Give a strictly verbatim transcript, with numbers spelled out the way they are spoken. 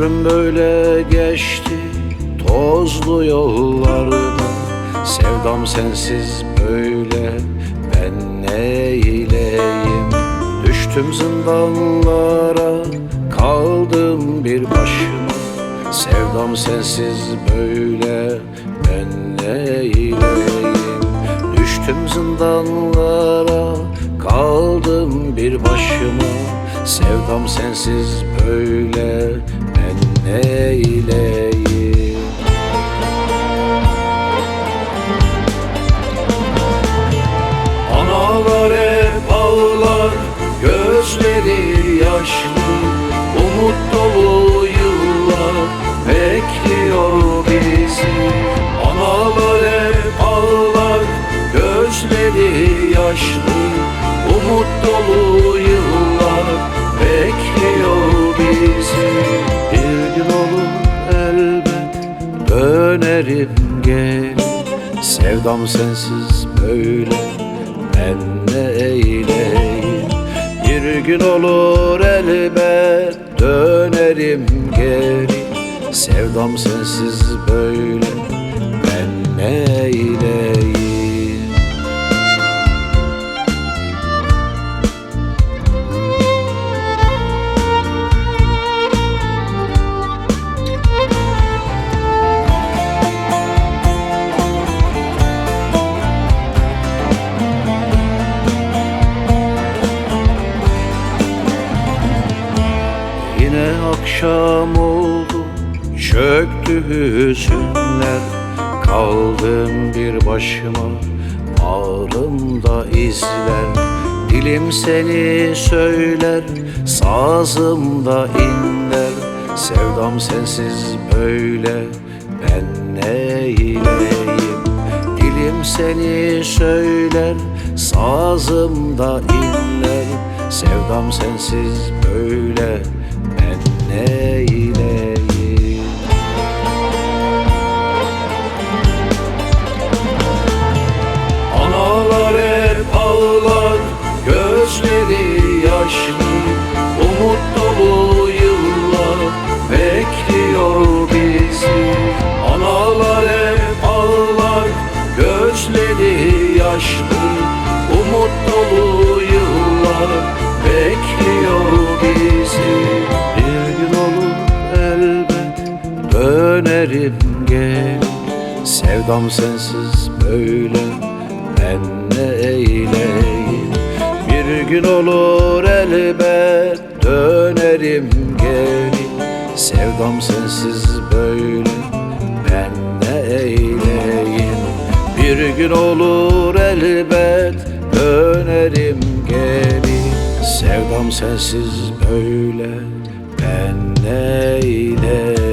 Ömrüm böyle geçti tozlu yollarda, sevdam sensiz böyle ben neyleyim? Düştüm zindanlara, kaldım bir başıma, sevdam sensiz böyle ben neyleyim? Düştüm zindanlara, kaldım bir başıma, sevdam sensiz böyle ben neyleyim? Analar hep ağlar, gözleri yaşlı, umut dolu yıllar bekliyor bizi. Analar hep ağlar, gözleri yaşlı, umut dolu yıllar bekliyor bizi. Bir gün olur elbet dönerim geri, sevdam sensiz böyle ben neyleyim? Bir gün olur elbet dönerim geri, sevdam sensiz böyle ben neyleyim? Yine akşam oldu, çöktü hüzünler, kaldım bir başıma, bağrımda izler. Dilim seni söyler, sazımda inler, sevdam sensiz böyle ben neyleyim? Dilim seni söyler, sazımda inler, sevdam sensiz böyle ben neyleyim? Analar hep ağlar, gözleri yaşlı, umut dolu yıllar bekliyor bizi. Analar hep ağlar, gözleri yaşlı, umut dolu yıllar bekliyor bizi. Bir gün olur elbet dönerim geri, sevdam sensiz böyle ben neyleyim? Bir gün olur elbet dönerim geri, sevdam sensiz böyle ben neyleyim? Bir gün olur elbet dönerim geri, sevdam sensiz böyle ben neyleyim?